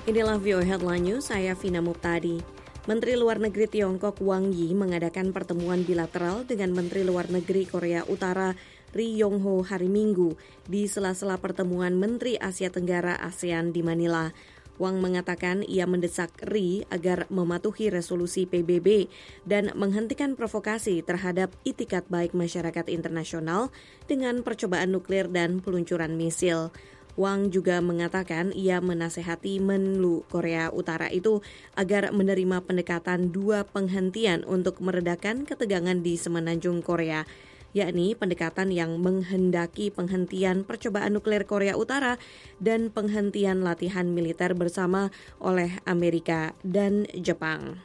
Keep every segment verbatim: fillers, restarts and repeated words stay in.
Inilah V O Headline News, saya Vina Muptadi. Menteri Luar Negeri Tiongkok Wang Yi mengadakan pertemuan bilateral dengan Menteri Luar Negeri Korea Utara Ri Yong Ho hari Minggu di sela-sela pertemuan Menteri Asia Tenggara ASEAN di Manila. Wang mengatakan ia mendesak Ri agar mematuhi resolusi P B B dan menghentikan provokasi terhadap itikat baik masyarakat internasional dengan percobaan nuklir dan peluncuran misil. Wang juga mengatakan ia menasehati Menlu Korea Utara itu agar menerima pendekatan dua penghentian untuk meredakan ketegangan di semenanjung Korea, yakni pendekatan yang menghendaki penghentian percobaan nuklir Korea Utara dan penghentian latihan militer bersama oleh Amerika dan Jepang.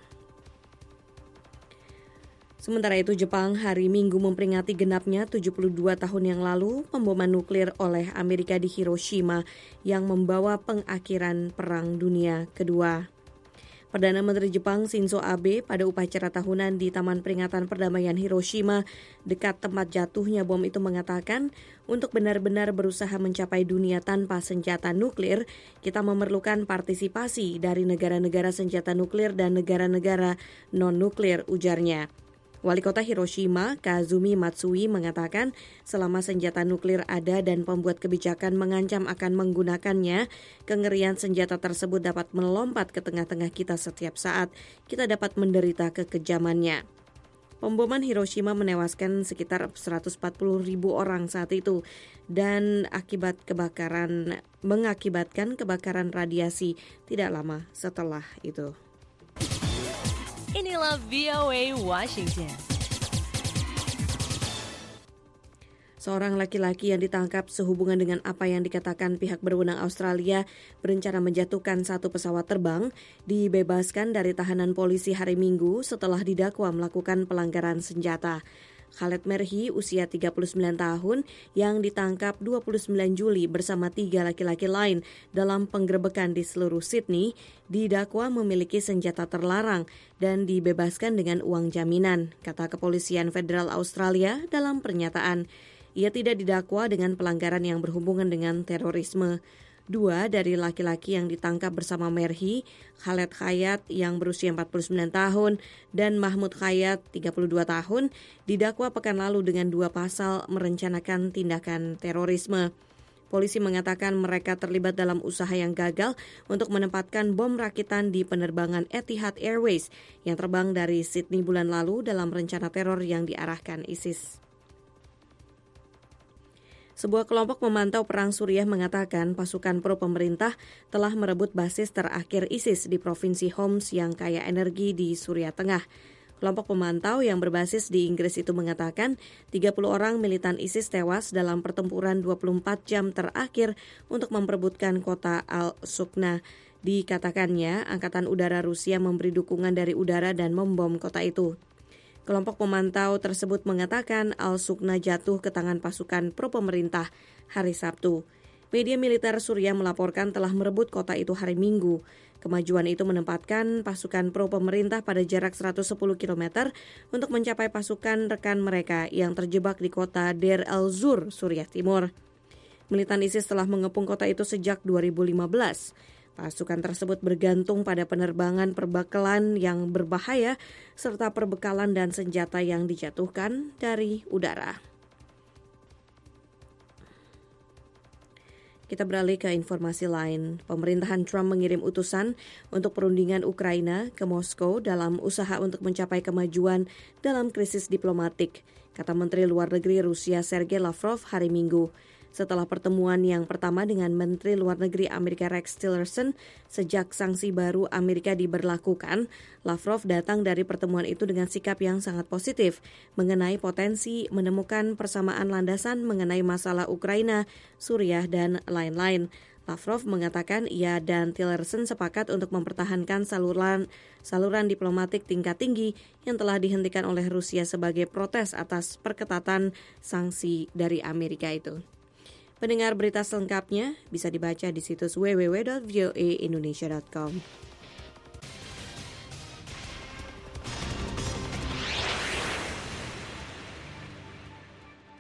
Sementara itu, Jepang hari Minggu memperingati genapnya tujuh puluh dua tahun yang lalu pemboman nuklir oleh Amerika di Hiroshima yang membawa pengakhiran Perang Dunia Kedua. Perdana Menteri Jepang Shinzo Abe pada upacara tahunan di Taman Peringatan Perdamaian Hiroshima dekat tempat jatuhnya bom itu mengatakan, untuk benar-benar berusaha mencapai dunia tanpa senjata nuklir, kita memerlukan partisipasi dari negara-negara senjata nuklir dan negara-negara non-nuklir, ujarnya. Wali kota Hiroshima, Kazumi Matsui, mengatakan selama senjata nuklir ada dan pembuat kebijakan mengancam akan menggunakannya, kengerian senjata tersebut dapat melompat ke tengah-tengah kita setiap saat. Kita dapat menderita kekejamannya. Pemboman Hiroshima menewaskan sekitar seratus empat puluh ribu orang saat itu dan akibat kebakaran mengakibatkan kebakaran radiasi tidak lama setelah itu. Inilah V O A Washington. Seorang laki-laki yang ditangkap sehubungan dengan apa yang dikatakan pihak berwenang Australia berencana menjatuhkan satu pesawat terbang dibebaskan dari tahanan polisi hari Minggu setelah didakwa melakukan pelanggaran senjata. Khaled Merhi, usia tiga puluh sembilan tahun, yang ditangkap dua puluh sembilan Juli bersama tiga laki-laki lain dalam penggerebekan di seluruh Sydney, didakwa memiliki senjata terlarang dan dibebaskan dengan uang jaminan, kata Kepolisian Federal Australia dalam pernyataan. Ia tidak didakwa dengan pelanggaran yang berhubungan dengan terorisme. Dua dari laki-laki yang ditangkap bersama Merhi, Khaled Khayat yang berusia empat puluh sembilan tahun dan Mahmud Khayat tiga puluh dua tahun, didakwa pekan lalu dengan dua pasal merencanakan tindakan terorisme. Polisi mengatakan mereka terlibat dalam usaha yang gagal untuk menempatkan bom rakitan di penerbangan Etihad Airways yang terbang dari Sydney bulan lalu dalam rencana teror yang diarahkan ISIS. Sebuah kelompok memantau perang Suriah mengatakan pasukan pro-pemerintah telah merebut basis terakhir ISIS di Provinsi Homs yang kaya energi di Suriah Tengah. Kelompok pemantau yang berbasis di Inggris itu mengatakan tiga puluh orang militan ISIS tewas dalam pertempuran dua puluh empat jam terakhir untuk memperebutkan kota Al-Sukna. Dikatakannya, Angkatan Udara Rusia memberi dukungan dari udara dan membom kota itu. Kelompok pemantau tersebut mengatakan Al-Sukna jatuh ke tangan pasukan pro-pemerintah hari Sabtu. Media militer Suriah melaporkan telah merebut kota itu hari Minggu. Kemajuan itu menempatkan pasukan pro-pemerintah pada jarak seratus sepuluh kilometer untuk mencapai pasukan rekan mereka yang terjebak di kota Deir el-Zur, Suriah Timur. Militan ISIS telah mengepung kota itu sejak dua ribu lima belas. Pasukan tersebut bergantung pada penerbangan perbekalan yang berbahaya serta perbekalan dan senjata yang dijatuhkan dari udara. Kita beralih ke informasi lain. Pemerintahan Trump mengirim utusan untuk perundingan Ukraina ke Moskow dalam usaha untuk mencapai kemajuan dalam krisis diplomatik, kata Menteri Luar Negeri Rusia Sergei Lavrov hari Minggu. Setelah pertemuan yang pertama dengan Menteri Luar Negeri Amerika Rex Tillerson sejak sanksi baru Amerika diberlakukan, Lavrov datang dari pertemuan itu dengan sikap yang sangat positif mengenai potensi menemukan persamaan landasan mengenai masalah Ukraina, Suriah, dan lain-lain. Lavrov mengatakan ia dan Tillerson sepakat untuk mempertahankan saluran saluran diplomatik tingkat tinggi yang telah dihentikan oleh Rusia sebagai protes atas perketatan sanksi dari Amerika itu. Pendengar berita selengkapnya bisa dibaca di situs w w w dot v o a indonesia dot com.